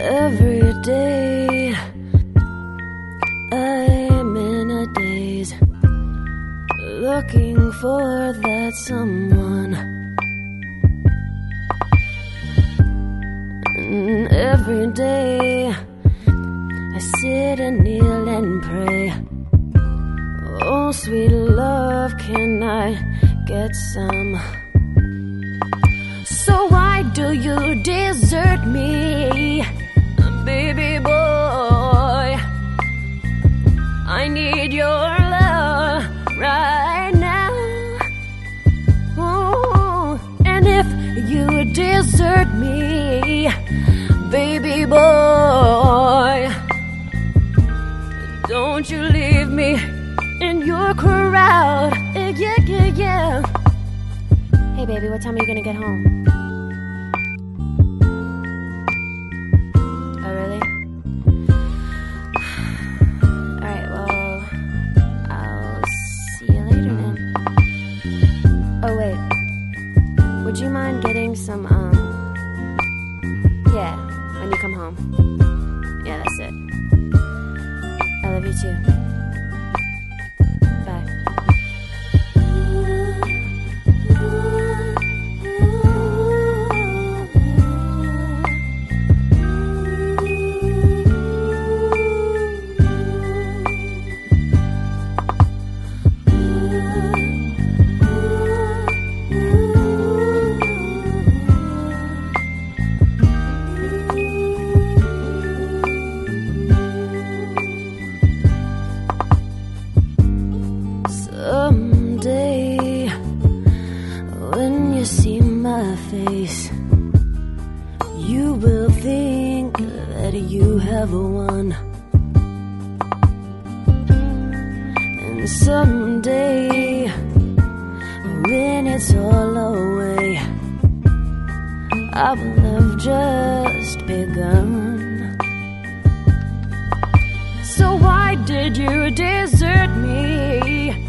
Every day I'm in a daze, looking for that someone. And every day I sit and kneel and pray, oh sweet love, can I get some? So why do you desert me, baby boy? I need your love right now. Oh, and if you desert me, baby boy, don't you leave me in your crowd. Yeah, yeah, yeah. Hey baby, what time are you gonna get home? Oh really? Alright, well, I'll see you later then. Oh wait, would you mind getting some, yeah, when you come home. Yeah, that's it. I love you too. Bye. Someday, when you see my face, you will think that you have won. And someday, when it's all away, I will have just begun. So why did you desert me,